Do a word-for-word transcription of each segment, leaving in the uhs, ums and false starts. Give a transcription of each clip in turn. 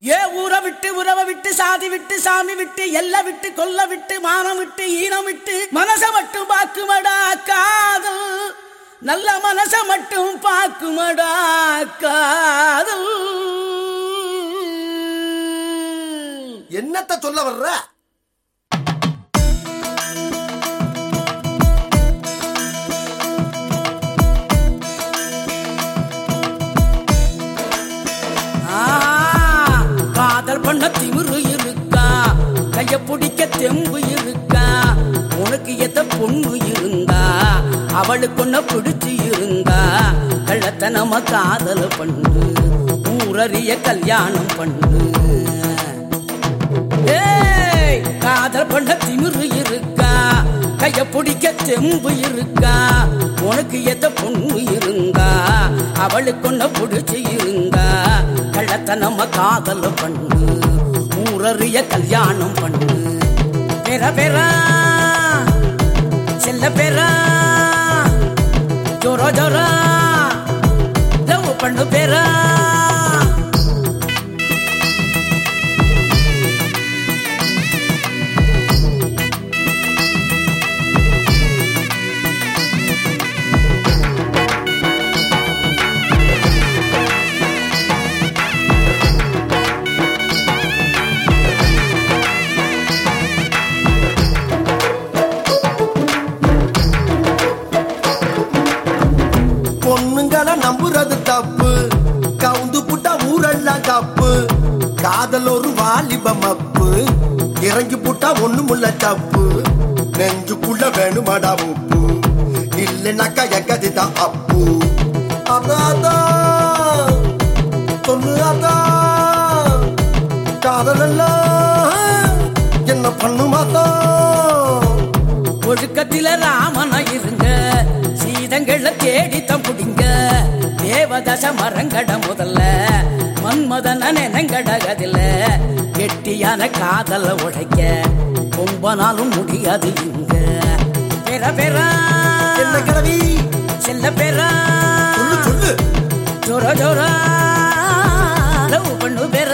ஏ ஊரை விட்டு உறவை விட்டு சாதி விட்டு சாமி விட்டு எல்லை விட்டு கொல்ல விட்டு மானம் விட்டு ஈனம் விட்டு மனச மட்டும் பாக்குமடா காதல், நல்ல மனச மட்டும் பாக்குமடா காதல். என்னத்த சொல்ல வர்ற? காதல் பண்ண திமிரு இருக்கா, கைய பிடிக்க தெம்பு இருக்கா, உனக்கு எத்த பொண்ணு இருந்தா அவளுக்கு ஒன்ன பிடிச்சு இருந்தா கள்ளத்தனமா காதல் பண்ணு, ஊரறிய கல்யாணம் பண்ணு. ஏய் காதல் பண்ண திமிரு இருக்கா, கைய பிடிக்க தெம்பு இருக்கா, உனக்கு எத்த பொண்ணு இருந்தா அவளுக்கு ஒன்ன பிடிச்சு இருந்தா கள்ளத்தனமா காதல் பண்ணு, ஊரறிய கல்யாணம் பண்ணு. பெற பெற செல்ல பெற ஜோரா ஜோரா லவ் பண்ணு பெற. நம்புறது தப்பு, கவுந்து புட்டா ஊரெல்லாம் தப்பு, காதல் ஒரு வாலிபம் அப்பு, இறங்கி புட்டா ஒண்ணுமுள்ள தப்பு, நெஞ்சுக்குள்ள வேணுமாடா உப்பு, இல்லைனாக்கா எங்கதிதான் அப்பு. அதான் சொல்லு அதான் காதல் எல்லாம் என்ன பண்ணுமாதான். ஒழுக்கத்தில ராமனா இருங்க, சீதங்கள தேடித்தம் புடிங்க, தேவதச மரங்கட முதல்ல மன்மதன நெனங்கடகதில்ல, கெட்டியான காதல உடைக்க ரொம்ப நாளும் முடியாது இங்க. பெற பெற என்ன கிழவி செல்ல பெற சொல்லு சொல்லு ஜோரா ஜோரா லவ் பண்ணு பெற.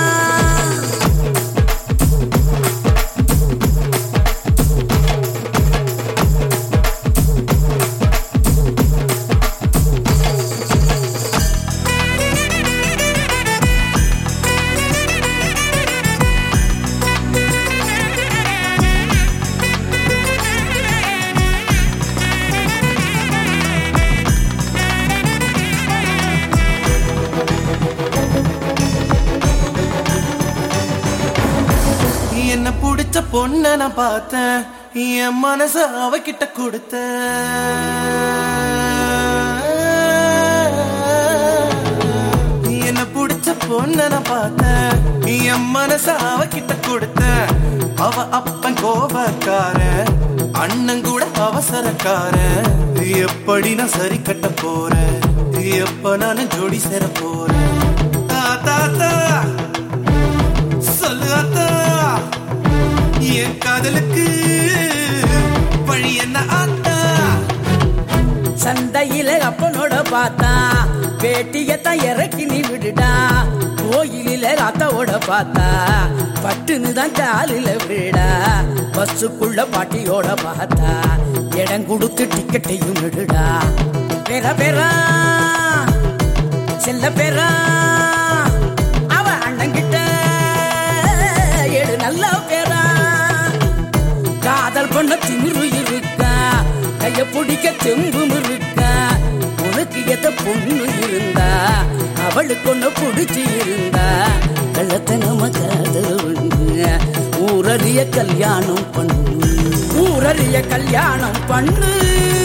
என்ன பிடிச்ச பொண்ண நான் பார்த்தேன், என் மனச அவகிட்ட கொடுத்த, என்ன பிடிச்ச பொண்ண நான் பார்த்தேன், என் மனச அவகிட்ட கொடுத்த, அவ அப்பன் கோபக்கார, அண்ணன் கூட அவசரக்கார, எப்படி நான் சரி கட்ட போறேன், எப்ப நான் ஜோடி சேர போறேன். தாத்தா சொல்லு அத்தா, என் காதலுக்கு வழி என்ன ஆத்தா. சந்தையில அப்பனோட பார்த்தா பேட்டியத்தான் இறக்கி நீ விடுடா, கோயிலில அத்தாவோட பார்த்தா பட்டுன்னு தான் காலில விடா, பஸ்ஸுக்குள்ள பாட்டியோட பார்த்தா இடம் கொடுத்து டிக்கெட்டையும் விடுடா. பெற பெற செல்ல பெற அவ அண்ணங்கிட்ட ஏடு நல்ல பேரா. காதல் பண்ண திமிரு இருக்கா, கைய பிடிக்க தெம்பும் இருக்கா, உனக்கு எத பொண்ணு இருந்தா அவளுக்கு ஒண்ணு பிடிச்சி இருந்தா கள்ளத்தனம காதல் பண்ணு, ஊரறிய கல்யாணம் பண்ணு, ஊரறிய கல்யாணம் பண்ணு.